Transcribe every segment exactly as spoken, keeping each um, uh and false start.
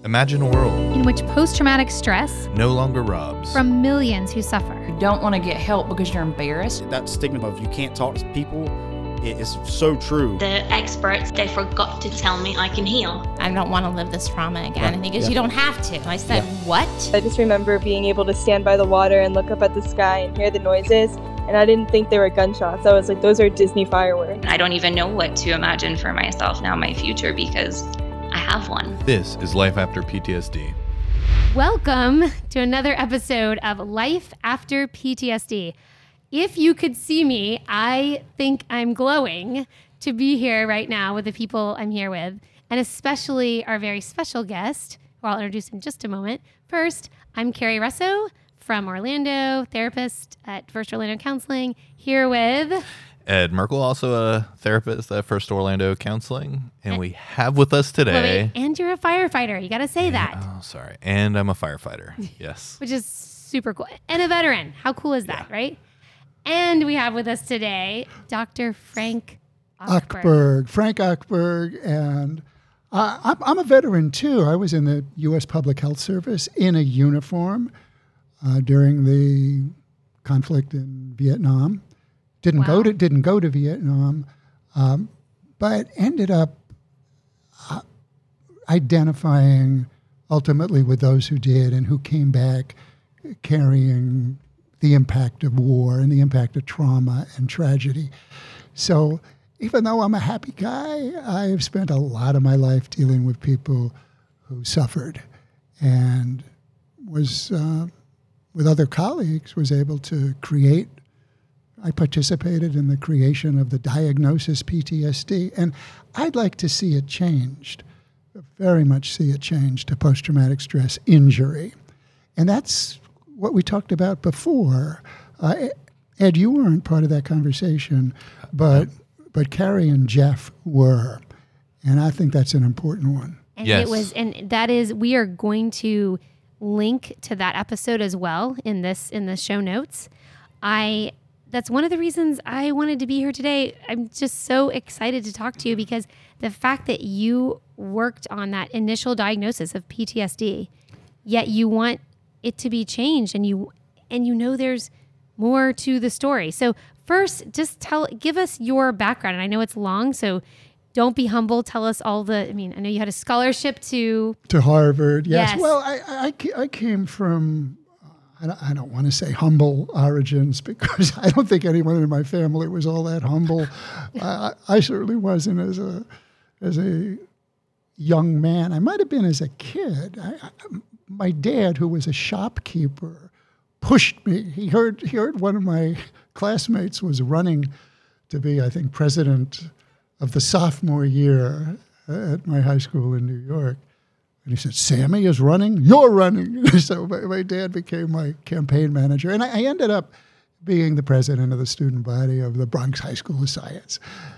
Imagine a world in which post-traumatic stress no longer robs from millions who suffer. You don't want to get help because you're embarrassed. That stigma of you can't talk to people, it is so true. The experts, they forgot to tell me I can heal. I don't want to live this trauma again. Right. Because yeah. you don't have to. I said, yeah. what? I just remember being able to stand by the water and look up at the sky and hear the noises. And I didn't think they were gunshots. I was like, those are Disney fireworks. I don't even know what to imagine for myself now, my future, because I have one. This is Life After P T S D. Welcome to another episode of Life After P T S D. If you could see me, I think I'm glowing to be here right now with the people I'm here with, and especially our very special guest, who I'll introduce in just a moment. First, I'm Carrie Russo from Orlando, therapist at First Orlando Counseling, here with Ed Merkel, also a therapist at First Orlando Counseling, and we have with us today. Wait, and you're a firefighter. You got to say and, that. Oh, sorry. And I'm a firefighter. Yes. Which is super cool. And a veteran. How cool is that, yeah. right? And we have with us today Doctor Frank Ochberg. Ochberg, Frank Ochberg, and uh, I'm, I'm a veteran too. I was in the U S Public Health Service in a uniform uh, during the conflict in Vietnam. Didn't wow. go to didn't go to Vietnam, um, but ended up uh, identifying ultimately with those who did and who came back carrying the impact of war and the impact of trauma and tragedy. So even though I'm a happy guy, I've spent a lot of my life dealing with people who suffered, and was uh, with other colleagues was able to create. I participated in the creation of the diagnosis P T S D, and I'd like to see it changed, very much see it changed to post-traumatic stress injury. And that's what we talked about before. Uh, Ed, you weren't part of that conversation, but but Carrie and Jeff were, and I think that's an important one. And yes. it was, and that is, we are going to link to that episode as well in this in the show notes. I. That's one of the reasons I wanted to be here today. I'm just so excited to talk to you because the fact that you worked on that initial diagnosis of P T S D, yet you want it to be changed, and you and you know there's more to the story. So first, just tell, give us your background. And I know it's long, so don't be humble. Tell us all the. I mean, I know you had a scholarship to to Harvard. Yes. yes. Well, I, I I came from. I don't, I don't want to say humble origins because I don't think anyone in my family was all that humble. I, I certainly wasn't as a as a young man. I might have been as a kid. I, I, my dad, who was a shopkeeper, pushed me. He heard he heard one of my classmates was running to be, I think, president of the sophomore year at my high school in New York. And he said, Sammy is running, you're running. So my, my dad became my campaign manager. And I, I ended up being the president of the student body of the Bronx High School of Science.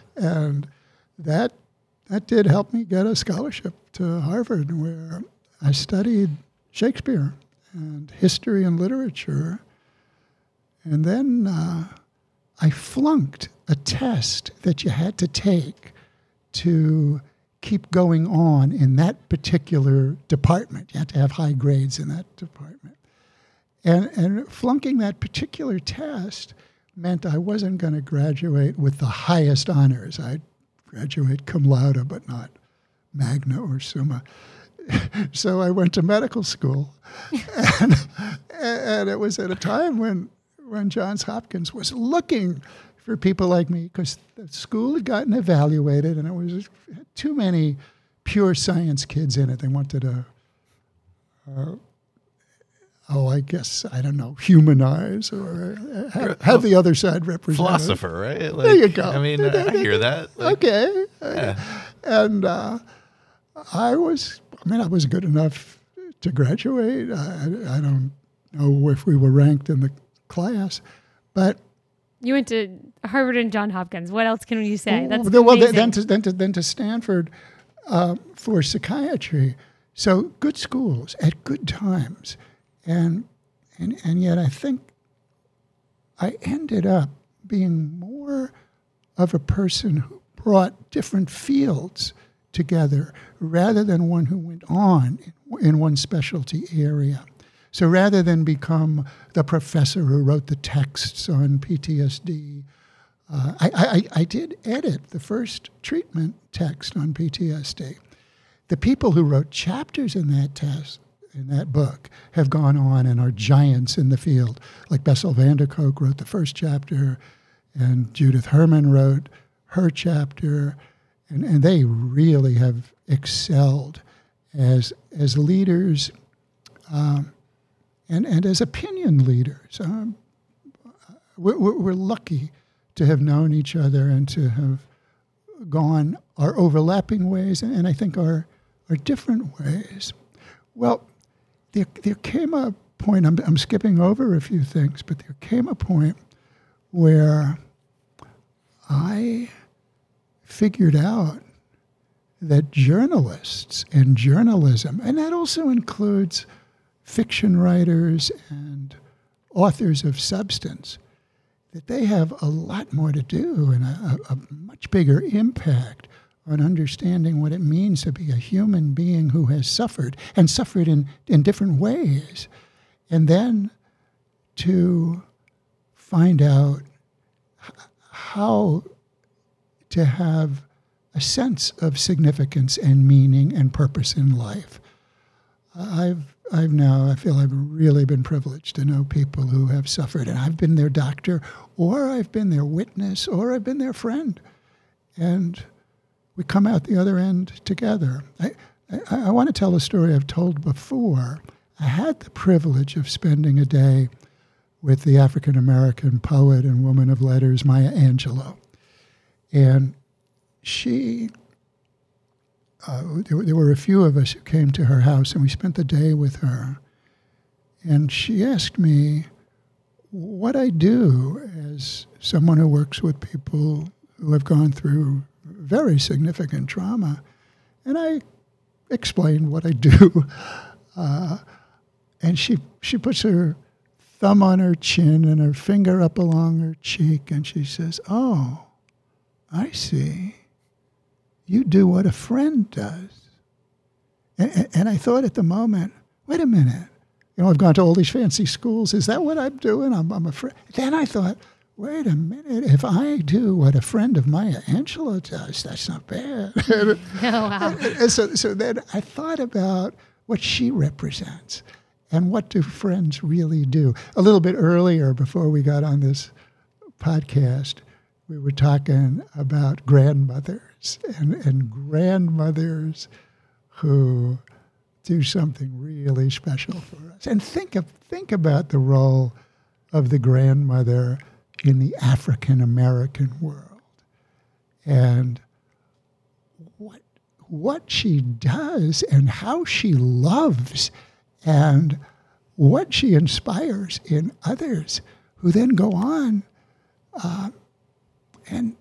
And that that did help me get a scholarship to Harvard, where I studied Shakespeare and history and literature. And then uh, I flunked a test that you had to take to keep going on in that particular department. You had to have high grades in that department. And, and flunking that particular test meant I wasn't going to graduate with the highest honors. I'd graduate cum laude, but not magna or summa. So I went to medical school. and, and it was at a time when, when Johns Hopkins was looking for people like me, because the school had gotten evaluated and it was too many pure science kids in it. They wanted to, uh, oh, I guess, I don't know, humanize or have, have the other side represented. Philosopher, right? Like, there you go. I mean, uh, I hear that. Like, okay. Yeah. And uh, I was, I mean, I was good enough to graduate. I, I don't know if we were ranked in the class, but you went to Harvard and Johns Hopkins. What else can you say? That's well, amazing. then to then to then to Stanford uh, for psychiatry. So good schools at good times, and and and yet I think I ended up being more of a person who brought different fields together rather than one who went on in in one specialty area. So rather than become the professor who wrote the texts on P T S D, uh, I, I, I did edit the first treatment text on P T S D. The people who wrote chapters in that test, in that book, have gone on and are giants in the field. Like Bessel van der Kolk wrote the first chapter, and Judith Herman wrote her chapter, and, and they really have excelled as as leaders um, and, and as opinion leaders. Um, we're, we're lucky to have known each other and to have gone our overlapping ways, and, and I think our, our different ways. Well, there, there came a point, I'm, I'm skipping over a few things, but there came a point where I figured out that journalists and journalism, and that also includes fiction writers and authors of substance, that they have a lot more to do and a, a much bigger impact on understanding what it means to be a human being who has suffered, and suffered in, in different ways. And then to find out how to have a sense of significance and meaning and purpose in life. I've I've now, I feel I've really been privileged to know people who have suffered, and I've been their doctor, or I've been their witness, or I've been their friend. And we come out the other end together. I, I, I want to tell a story I've told before. I had the privilege of spending a day with the African-American poet and woman of letters, Maya Angelou. And she, uh, there, there were a few of us who came to her house, and we spent the day with her. And she asked me what I do as someone who works with people who have gone through very significant trauma. And I explained what I do. Uh, and she she puts her thumb on her chin and her finger up along her cheek, and she says, "Oh, I see. You do what a friend does." And, and I thought at the moment, wait a minute. You know, I've gone to all these fancy schools. Is that what I'm doing? I'm, I'm a friend. Then I thought, wait a minute. If I do what a friend of Maya Angelou does, that's not bad. Oh, wow. And so, so then I thought about what she represents and what do friends really do. A little bit earlier, before we got on this podcast, we were talking about grandmothers and, and grandmothers who do something really special for us. And think of think about the role of the grandmother in the African American world, and what what she does and how she loves and what she inspires in others who then go on. Uh, and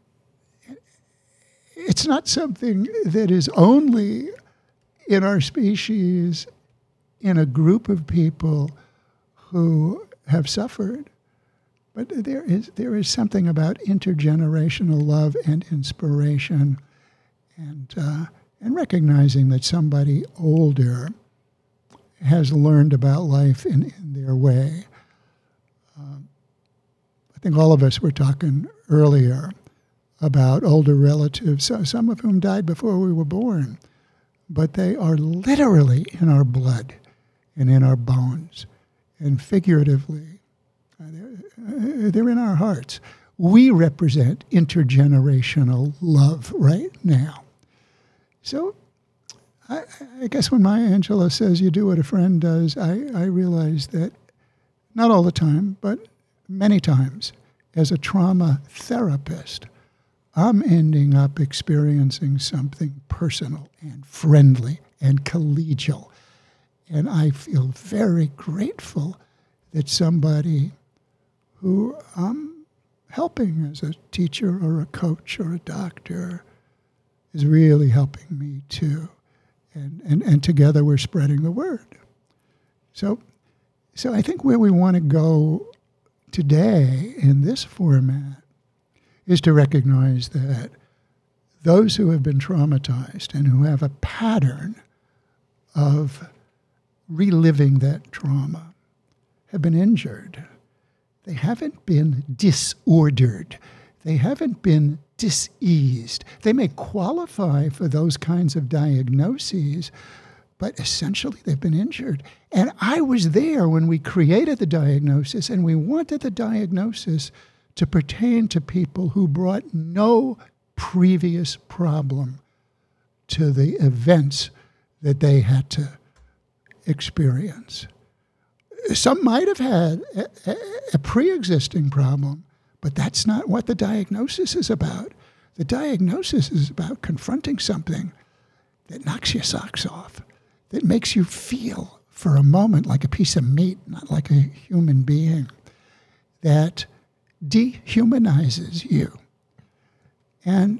it's not something that is only in our species, in a group of people who have suffered, but there is there is something about intergenerational love and inspiration, and uh, and recognizing that somebody older has learned about life in, in their way. Um, I think all of us were talking earlier about older relatives, some of whom died before we were born, but they are literally in our blood and in our bones, and figuratively, uh, they're, uh, they're in our hearts. We represent intergenerational love right now. So I, I guess when Maya Angelou says you do what a friend does, I, I realize that not all the time, but many times, as a trauma therapist, I'm ending up experiencing something personal and friendly and collegial. And I feel very grateful that somebody who I'm helping as a teacher or a coach or a doctor is really helping me too. And, and, and together we're spreading the word. So, so I think where we want to go today in this format is to recognize that those who have been traumatized and who have a pattern of reliving that trauma have been injured. They haven't been disordered. They haven't been diseased. They may qualify for those kinds of diagnoses, but essentially they've been injured. And I was there when we created the diagnosis, and we wanted the diagnosis to pertain to people who brought no previous problem to the events that they had to experience. Some might have had a, a, a pre-existing problem, but that's not what the diagnosis is about. The diagnosis is about confronting something that knocks your socks off, that makes you feel for a moment like a piece of meat, not like a human being, that dehumanizes you. And,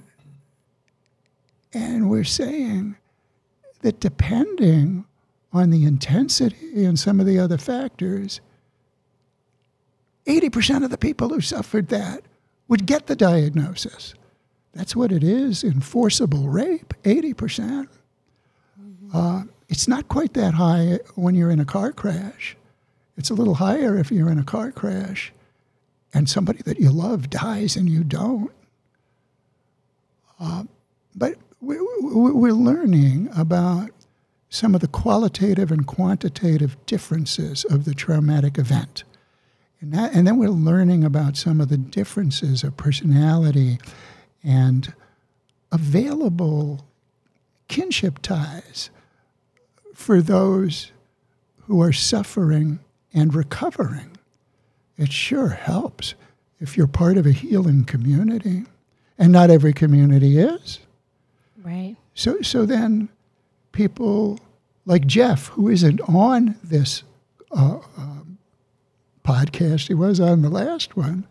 and we're saying that depending on the intensity and some of the other factors, eighty percent of the people who suffered that would get the diagnosis. That's what it is in forcible rape, eighty percent. Mm-hmm. Uh, it's not quite that high when you're in a car crash. It's a little higher if you're in a car crash and somebody that you love dies and you don't. Uh, but we, we, we're learning about some of the qualitative and quantitative differences of the traumatic event. And, that, and then we're learning about some of the differences of personality and available kinship ties for those who are suffering and recovering. It sure helps if you're part of a healing community, and not every community is. Right. So, so then people like Jeff, who isn't on this uh, um, podcast, he was on the last one,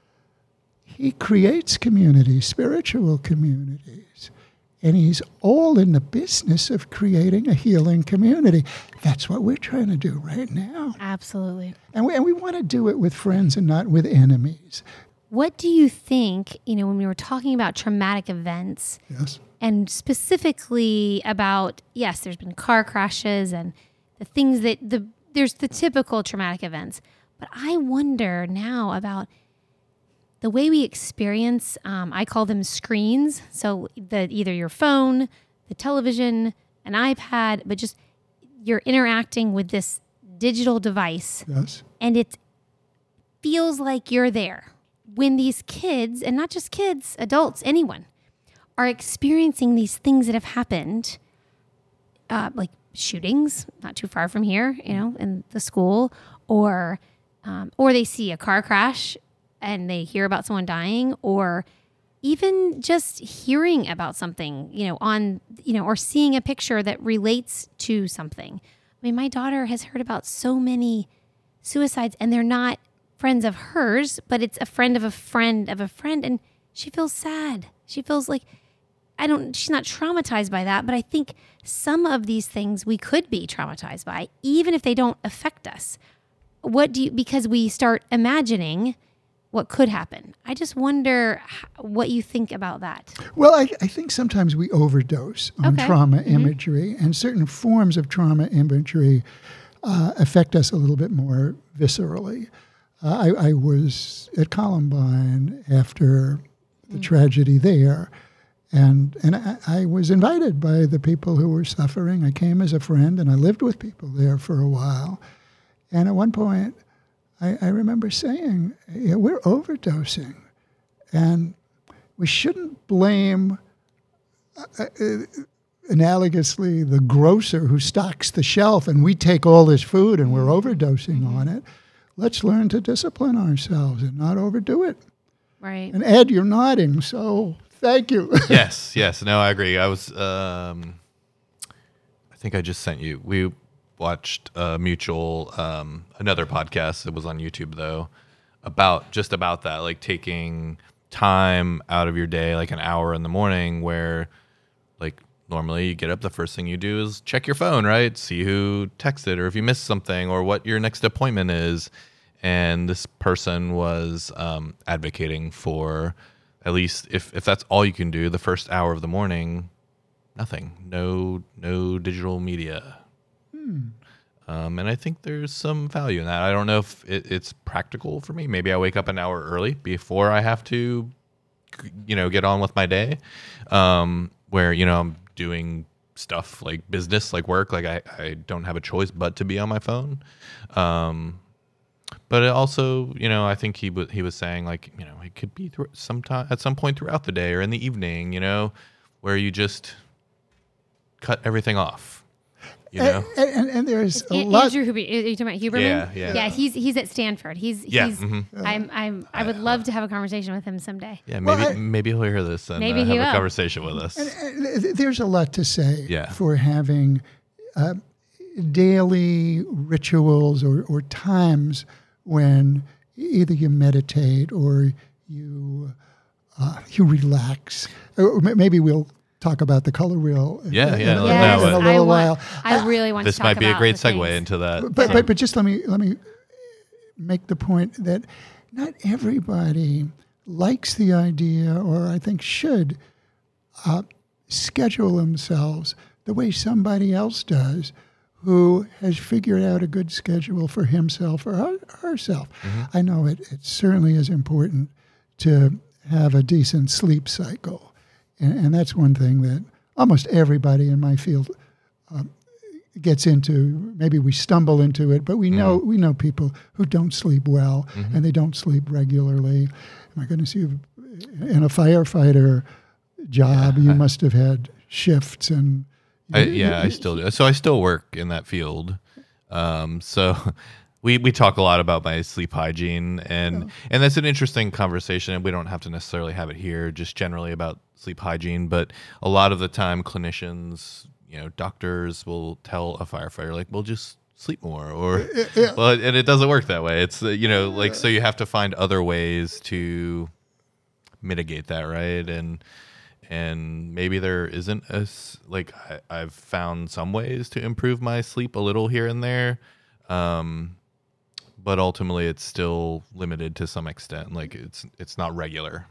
he creates communities, spiritual communities, and he's all in the business of creating a healing community. That's what we're trying to do right now. Absolutely. And we, and we want to do it with friends and not with enemies. What do you think, you know, when we were talking about traumatic events, Yes. and specifically about, yes, there's been car crashes and the things that, the there's the typical traumatic events, but I wonder now about the way we experience, um, I call them screens. So the either your phone, the television, an iPad, but just you're interacting with this digital device. Yes. And it feels like you're there. When these kids, and not just kids, adults, anyone, are experiencing these things that have happened, uh, like shootings, not too far from here, you know, in the school, or um, or they see a car crash and they hear about someone dying, or even just hearing about something, you know, on, you know, or seeing a picture that relates to something. I mean, my daughter has heard about so many suicides, and they're not friends of hers, but it's a friend of a friend of a friend, and she feels sad. She feels like, I don't, she's not traumatized by that, but I think some of these things we could be traumatized by, even if they don't affect us. What do you, because we start imagining what could happen. I just wonder what you think about that. Well, I, I think sometimes we overdose on Okay. trauma Mm-hmm. imagery, and certain forms of trauma imagery uh, affect us a little bit more viscerally. Uh, I, I was at Columbine after the mm. tragedy there, and and I, I was invited by the people who were suffering. I came as a friend, and I lived with people there for a while. And at one point, I, I remember saying, yeah, we're overdosing, and we shouldn't blame, uh, uh, analogously, the grocer who stocks the shelf, and we take all this food and we're overdosing mm-hmm. on it. Let's learn to discipline ourselves and not overdo it. Right. And Ed, you're nodding, so thank you. yes, yes. No, I agree. I was, um, I think I just sent you, we watched a mutual, um, another podcast. It was on YouTube though, about, just about that, like taking time out of your day, like an hour in the morning where like normally you get up, the first thing you do is check your phone, right? See who texted or if you missed something or what your next appointment is. And this person was um, advocating for, at least if, if that's all you can do, the first hour of the morning, nothing, no no digital media. Hmm. Um, and I think there's some value in that. I don't know if it, it's practical for me. Maybe I wake up an hour early before I have to, you know, get on with my day, um, where, you know, I'm doing stuff like business, like work. Like I, I don't have a choice but to be on my phone. Um, but it also, you know, I think he, w- he was saying like, you know, it could be through sometime at some point throughout the day or in the evening, you know, where you just cut everything off. You know? and, and, and there's a An- lot. Andrew Huber, are you talking about Huberman? Yeah, yeah. Yeah, he's he's at Stanford. He's Yeah, he's mhm. I'm I'm I would love to have a conversation with him someday. Yeah, maybe Well, I- maybe he'll hear this and Maybe uh, he have a will. conversation with us. And th- there's a lot to say Yeah. for having uh, daily rituals or, or times when either you meditate or you uh, you relax. Or m- maybe we'll talk about the color wheel. in- Yeah, in, yeah, in, let Yes, know in a it. little I while. want, I really want This to talk might be a about great the segue things. into that. But, so. but but just let me let me make the point that not everybody likes the idea, or I think should uh, schedule themselves the way somebody else does, who has figured out a good schedule for himself or her, herself. I know it, it certainly is important to have a decent sleep cycle, and, and that's one thing that almost everybody in my field um, gets into. Maybe we stumble into it, but we know we know people who don't sleep well and they don't sleep regularly. My goodness, you in a firefighter job, you must have had shifts and. I, yeah, I still do. So I still work in that field. Um, so we we talk a lot about my sleep hygiene, and and that's an interesting conversation. And we don't have to necessarily have it here, just generally about sleep hygiene. But a lot of the time, clinicians, you know, doctors will tell a firefighter like, "Well, just sleep more," or well, and it doesn't work that way. It's uh, you know, like so you have to find other ways to mitigate that, right? And and maybe there isn't a s- like I, I've found some ways to improve my sleep a little here and there, um, but ultimately it's still limited to some extent. Like it's it's not regular.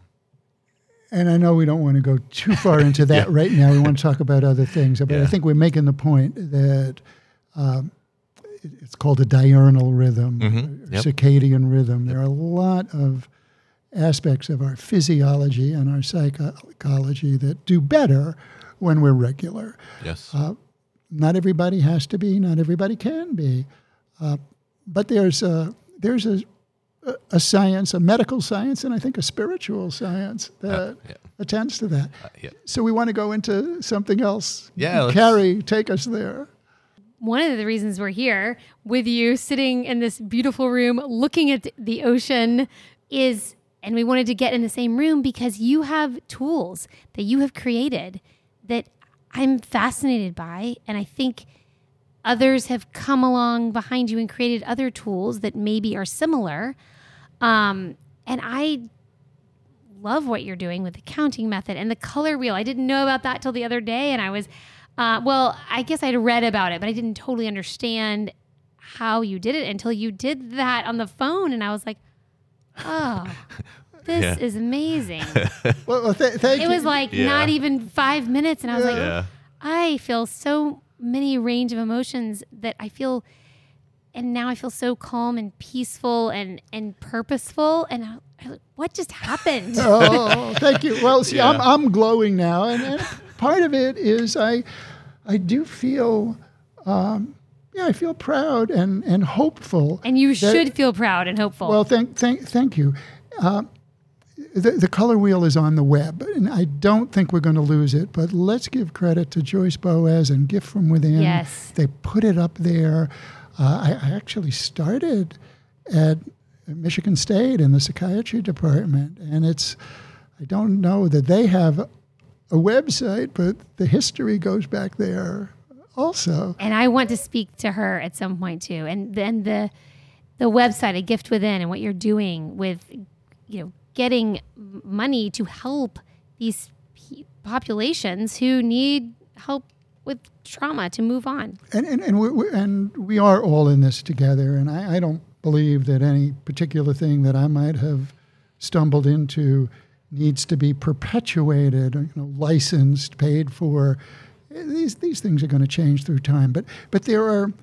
And I know we don't want to go too far into that right now. We want to talk about other things, but I Yeah. think we're making the point that um, it- it's called a diurnal rhythm, Mhm. or Yep. circadian rhythm. There are a lot of aspects of our physiology and our psychology that do better when we're regular. Yes. Uh, not everybody has to be, not everybody can be, uh, but there's a, there's a, a science, a medical science, and I think a spiritual science that yeah. attends to that. Uh, yeah. So we want to go into something else. Yeah, let's- Carrie, take us there. One of the reasons we're here with you sitting in this beautiful room looking at the ocean is, and we wanted to get in the same room because you have tools that you have created that I'm fascinated by. And I think others have come along behind you and created other tools that maybe are similar. Um, and I love what you're doing with the counting method and the color wheel. I didn't know about that till the other day. And I was, uh, well, I guess I'd read about it, but I didn't totally understand how you did it until you did that on the phone. And I was like, oh, this Yeah. is amazing. Well, well th- thank It you. was like Yeah. not even five minutes. And I was like, Yeah. I feel so many range of emotions that I feel, and now I feel so calm and peaceful and, and purposeful. And I, I, what just happened? Oh, thank you. Well, see, I'm, Yeah. I'm glowing now, and, and part of it is I, I do feel, um, yeah, I feel proud and, and hopeful. And you that- should feel proud and hopeful. Well, thank, thank, thank you. Uh, the, the color wheel is on the web, and I don't think we're going to lose it. But let's give credit to Joyce Boaz and Gift from Within. Yes. They put it up there. Uh, I, I actually started at Michigan State in the psychiatry department, and it's, I don't know that they have a website, but the history goes back there also. and I want to speak to her at some point too. And then the the website, A Gift Within, and what you're doing with, you know, getting money to help these pe- populations who need help with trauma to move on. And and and we, we- and we are all in this together. And I, I don't believe that any particular thing that I might have stumbled into needs to be perpetuated, or, you know, licensed, paid for. These these things are going to change through time. But but there are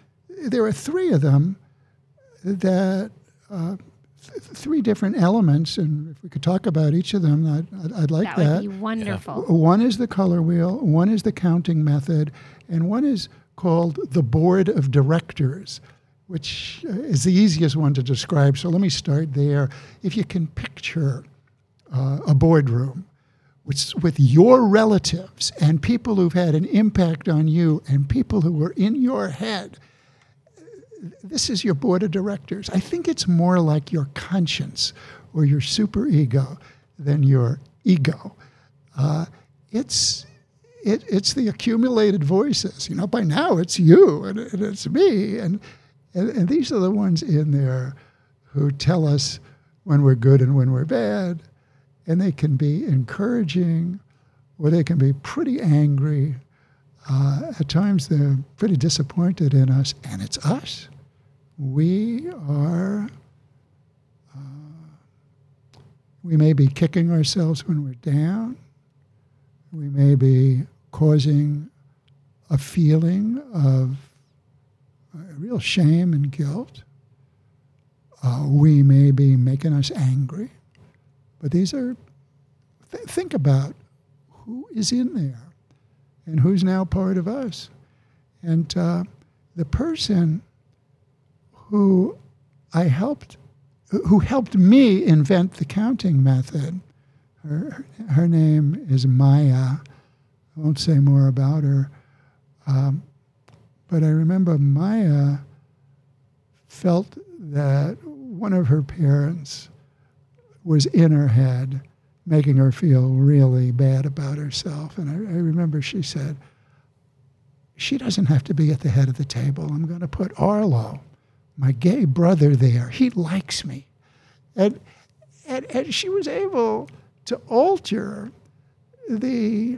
there are three of them that, uh, th- three different elements, and if we could talk about each of them, I'd, I'd, I'd like That that. would be wonderful. One is the color wheel, one is the counting method, and one is called the board of directors, which is the easiest one to describe. So let me start there. If you can picture uh, a boardroom with, with your relatives and people who've had an impact on you and people who were in your head, this is your board of directors. I think it's more like your conscience or your superego than your ego. Uh, it's it, it's the accumulated voices. You know, by now it's you and, and it's me, and, and and these are the ones in there who tell us when we're good and when we're bad, and they can be encouraging, or they can be pretty angry. Uh, at times they're pretty disappointed in us, and it's us. We are, uh, we may be kicking ourselves when we're down. We may be causing a feeling of uh, real shame and guilt. Uh, we may be making us angry. But these are, th- think about who is in there and who's now part of us. And uh, the person who I helped, who helped me invent the counting method, her, her name is Maya. I won't say more about her. Um, but I remember Maya felt that one of her parents was in her head, making her feel really bad about herself. And I, I remember she said, she doesn't have to be at the head of the table. I'm going to put Arlo, my gay brother, there. He likes me. And, and, and she was able to alter the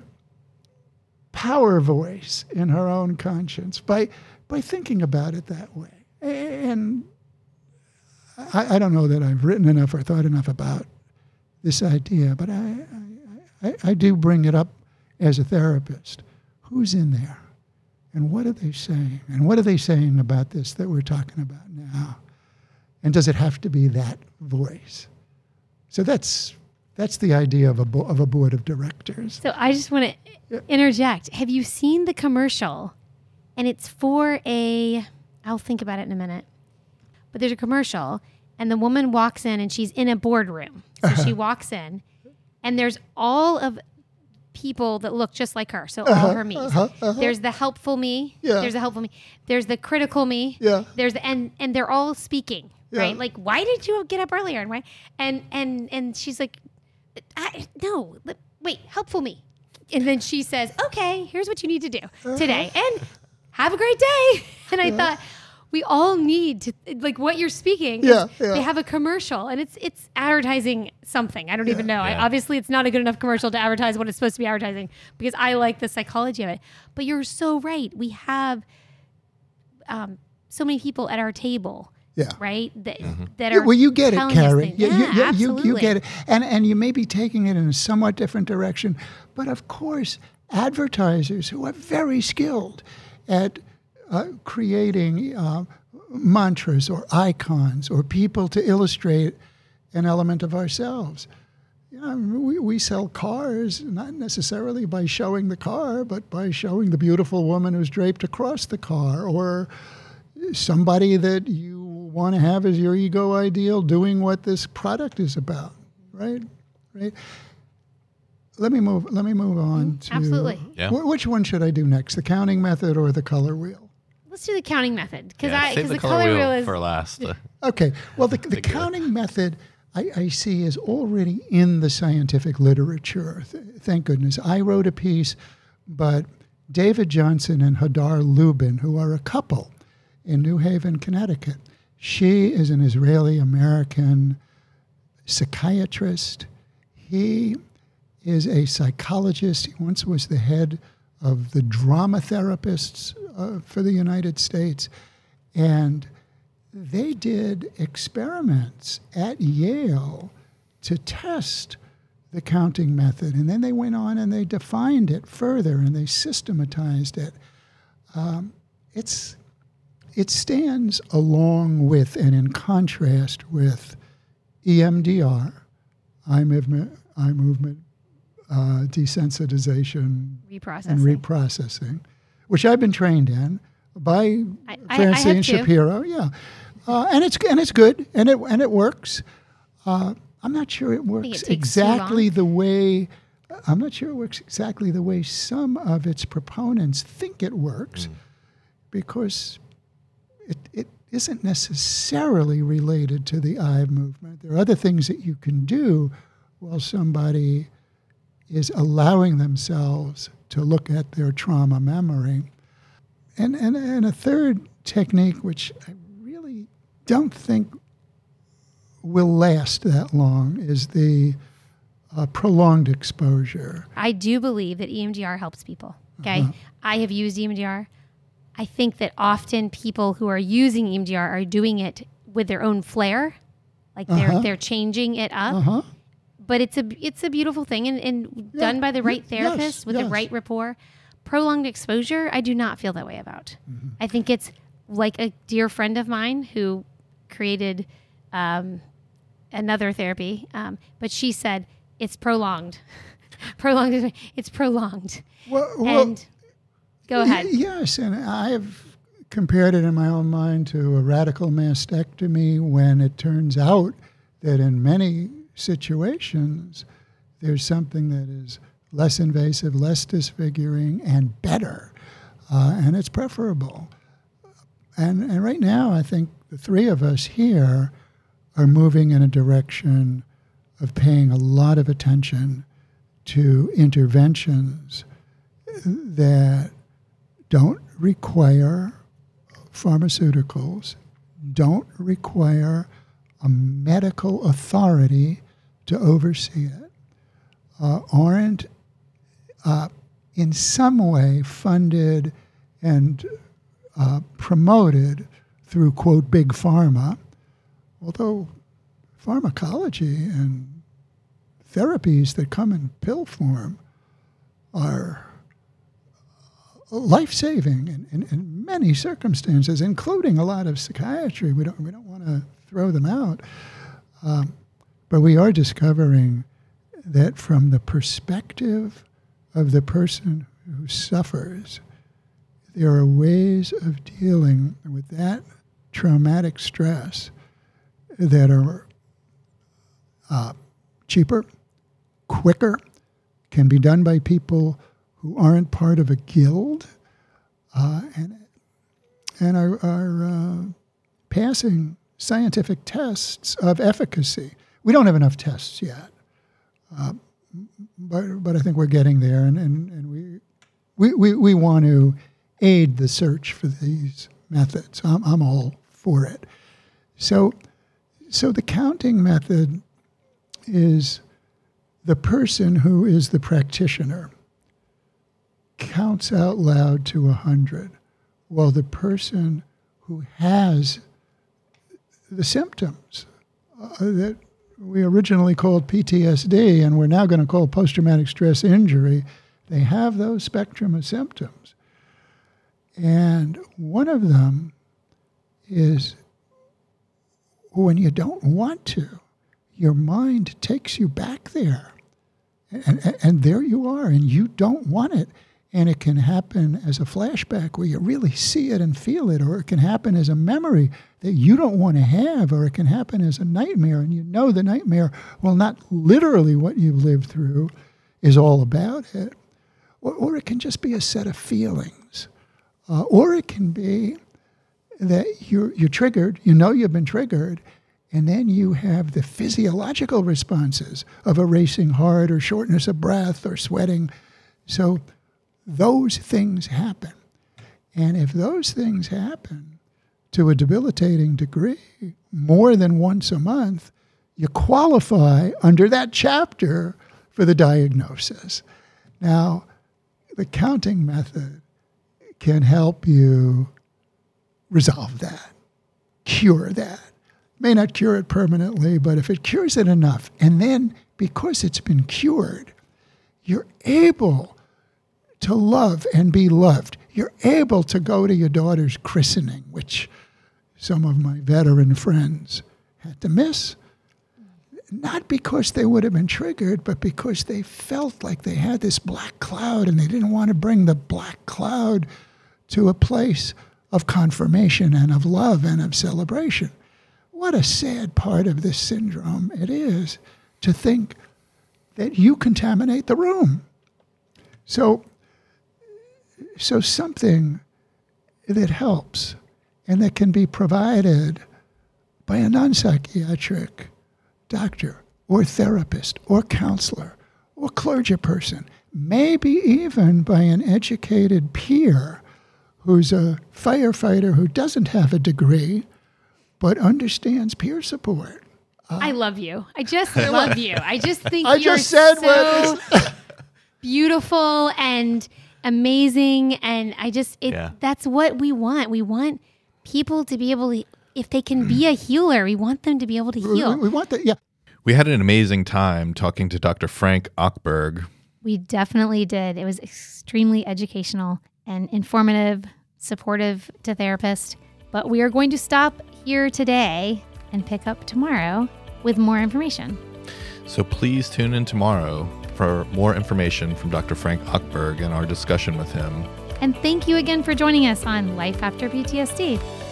power voice in her own conscience by, by thinking about it that way. And I, I don't know that I've written enough or thought enough about this idea, but I, I, I, I do bring it up as a therapist. Who's in there? And what are they saying? And what are they saying about this that we're talking about now? And does it have to be that voice? So that's that's the idea of a bo- of a board of directors. So I just want to interject. Have you seen the commercial? And it's for a, I'll think about it in a minute. But there's a commercial, and the woman walks in, and she's in a boardroom. So uh-huh. she walks in, and there's all of people that look just like her. So uh-huh, all her me's. Uh-huh, uh-huh. There's the helpful me. Yeah. There's the helpful me. There's the critical me. Yeah. There's the, and and they're all speaking, yeah. right? Like, why did you get up earlier? And why? And and and she's like, I, no, wait, helpful me. And then she says, okay, here's what you need to do uh-huh. today, and have a great day. And I uh-huh. thought, we all need to, like what you're speaking. Yeah, yeah. They have a commercial, and it's it's advertising something. I don't yeah, even know. yeah. I, obviously, it's not a good enough commercial to advertise what it's supposed to be advertising, because I like the psychology of it. But you're so right. We have um, so many people at our table, yeah. right? That mm-hmm. that yeah, are well, you get it, telling us Carrie. things. Yeah, Yeah, you, you, absolutely. You, you get it, and and you may be taking it in a somewhat different direction, but of course, advertisers who are very skilled at uh, creating Uh, mantras or icons or people to illustrate an element of ourselves. You know, we, we sell cars, not necessarily by showing the car, but by showing the beautiful woman who's draped across the car, or somebody that you want to have as your ego ideal doing what this product is about, right? Right. Let me move. Let me move on to Absolutely. Yeah. wh- which one should I do next? The counting method or the color wheel? Let's do the counting method, because Yeah, I save because the, the, color, color wheel, wheel is for last. Uh, Okay. Well, the, the Big deal. counting method I, I see is already in the scientific literature. Th- thank goodness. I wrote a piece, but David Johnson and Hadar Lubin, who are a couple in New Haven, Connecticut, she is an Israeli-American psychiatrist. He is a psychologist. He once was the head of the drama therapists uh, for the United States. And they did experiments at Yale to test the counting method. And then they went on and they defined it further and they systematized it. Um, it's it stands along with and in contrast with E M D R, eye movement, eye movement uh, desensitization Reprocessing. and reprocessing, which I've been trained in by I- I- I Francine have too. Shapiro. Yeah, uh, and it's and it's good, and it and it works. Uh, I'm not sure it works takes too exactly long. the way. I'm not sure it works exactly the way some of its proponents think it works, because it, it isn't necessarily related to the eye movement. There are other things that you can do while somebody is allowing themselves to look at their trauma memory. And, and, and a third technique, which I really don't think will last that long, is the uh, prolonged exposure. I do believe that E M D R helps people. Okay. Uh-huh. I have used E M D R. I think that often people who are using E M D R are doing it with their own flair. Like they're Uh-huh. they're changing it up. Uh-huh. But it's a it's a beautiful thing, and, and Yeah. done by the right Y- therapist yes, with the yes. right rapport. Prolonged exposure, I do not feel that way about. Mm-hmm. I think it's like a dear friend of mine who created um, another therapy, um, but she said it's prolonged. prolonged. It's prolonged. Well, well, and go ahead. Y- yes, and I've compared it in my own mind to a radical mastectomy when it turns out that in many situations there's something that is less invasive, less disfiguring, and better, uh, and it's preferable. And, and right now, I think the three of us here are moving in a direction of paying a lot of attention to interventions that don't require pharmaceuticals, don't require a medical authority to oversee it, uh, aren't uh, in some way funded and uh, promoted through, quote, big pharma, although pharmacology and therapies that come in pill form are life-saving in, in, in many circumstances, including a lot of psychiatry. We don't we don't want to throw them out, um, but we are discovering that from the perspective of the person who suffers, there are ways of dealing with that traumatic stress that are uh, cheaper, quicker, can be done by people who aren't part of a guild, uh, and and are, are uh, passing scientific tests of efficacy. We don't have enough tests yet, uh, but but I think we're getting there, and, and, and we, we we we want to aid the search for these methods. I'm I'm all for it. So so the counting method is the person who is the practitioner counts out loud to a hundred, while the person who has the symptoms uh, that we originally called P T S D and we're now going to call post-traumatic stress injury, they have those spectrum of symptoms. And one of them is when you don't want to, your mind takes you back there. And, and, and there you are, and you don't want it. And it can happen as a flashback where you really see it and feel it, or it can happen as a memory that you don't want to have, or it can happen as a nightmare, and you know the nightmare, well, not literally what you've lived through is all about it. Or, or it can just be a set of feelings. Uh, or it can be that you're, you're triggered, you know you've been triggered, and then you have the physiological responses of a racing heart or shortness of breath or sweating. So those things happen. And if those things happen to a debilitating degree more than once a month, you qualify under that chapter for the diagnosis. Now, the counting method can help you resolve that, cure that. May not cure it permanently, but if it cures it enough, and then because it's been cured, you're able to love and be loved. you're able to go to your daughter's christening, which some of my veteran friends had to miss, not because they would have been triggered, but because they felt like they had this black cloud and they didn't want to bring the black cloud to a place of confirmation and of love and of celebration. What a sad part of this syndrome it is to think that you contaminate the room. So, so something that helps and that can be provided by a non-psychiatric doctor or therapist or counselor or clergy person, maybe even by an educated peer who's a firefighter who doesn't have a degree but understands peer support. Uh, I love you. I just love you. I just think I you're just said so what beautiful and amazing. And I just, it, Yeah. that's what we want. We want people to be able to, if they can be a healer, we want them to be able to we, heal. we want that. Yeah. We had an amazing time talking to Doctor Frank Ochberg. We definitely did. It was extremely educational and informative, supportive to therapists. But we are going to stop here today and pick up tomorrow with more information. So please tune in tomorrow for more information from Doctor Frank Ochberg and our discussion with him. And thank you again for joining us on Life After P T S D.